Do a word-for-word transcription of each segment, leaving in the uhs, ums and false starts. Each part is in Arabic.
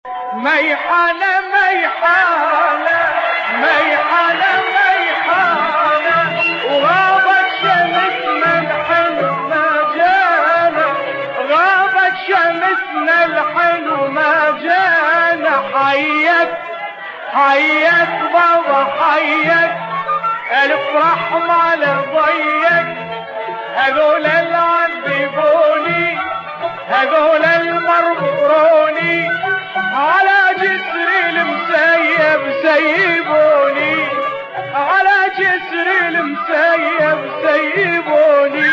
ميحانة ميحانة ميحانة ميحانة وغابت شمسنا الحلو ما جانا، غابت شمسنا الحلو ما جانا. حيك حيك بابا حيك، ألف رحمة لضيك، هذول العذبوني هذول المرمروني، على جسر المسيب سيبوني، على جسر المسيب سيبوني.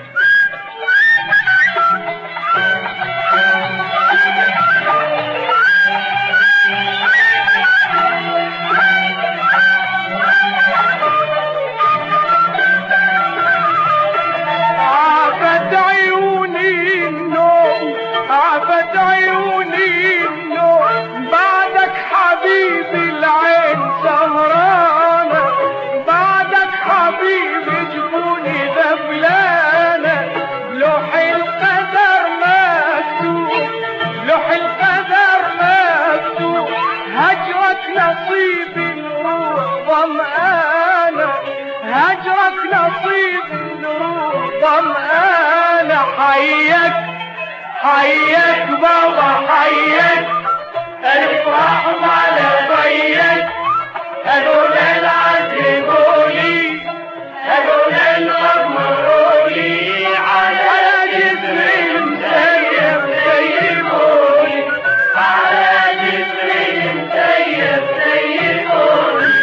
عافت عيوني النوم عافت عيوني النوم، بعدك حبيبي العين سهرانة، بعدك حبيبي جبوني ذبلانة. لوح القدر مكتوب لوح القدر مكتوب، هجرك نصيب الروح ظمآنة، هجرك نصيب الروح ظمآنة. حيك حيك بابا حيك، ألف رحمة لضيك، هذول العذبوني هذول المرمروني، على جسر المسيب سيبوني، على جسر المسيب سيبوني.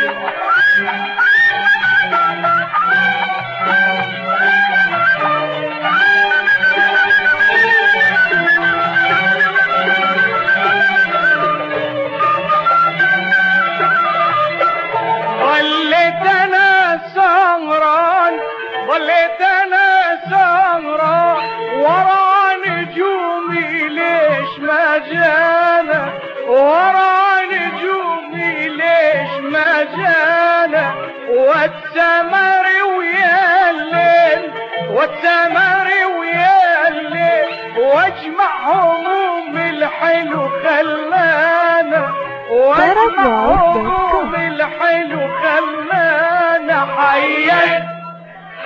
ظليت انا سهران ظليت انا سهران، ورا نجومي ليش ما جانا، ورا نجومي ليش ما جانا. والسمر ويا الليل والسمر ويا الليل، واجمع هموم الحلو خلانا، واجمع هموم الحلو خلانا. حيك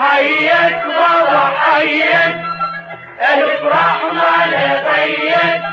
حيك بابا حيك، ألف رحمة لضيك،